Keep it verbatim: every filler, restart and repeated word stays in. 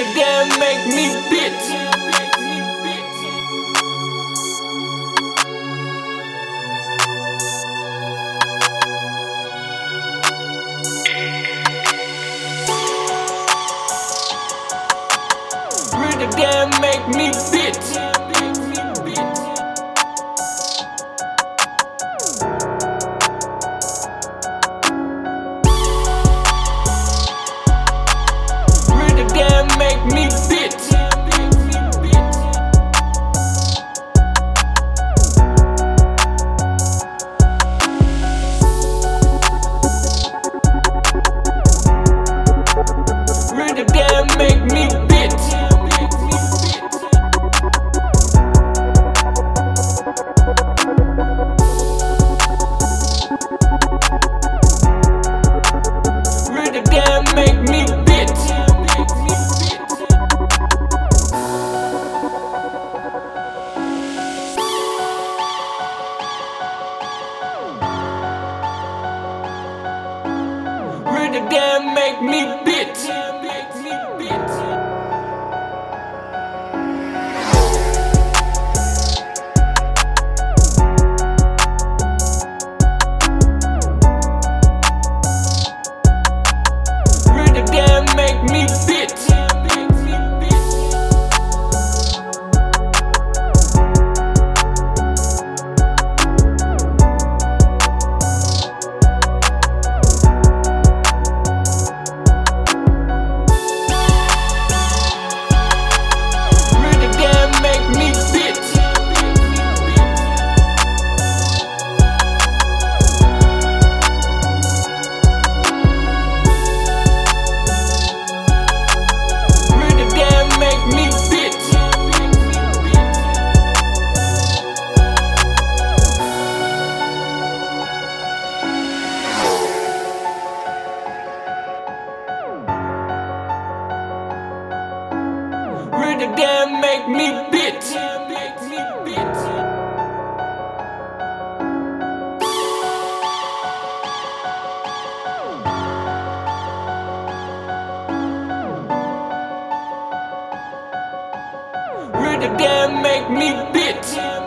damn make me bitch. Really damn make me bitch. Really damn make me bitch. Really damn make me bitch. Really damn make me bitch. Really damn make me bitch. Really damn make me bitch. Really damn make me bitch. Really damn make me bitch. Really damn make me bitch. Really damn make me bitch.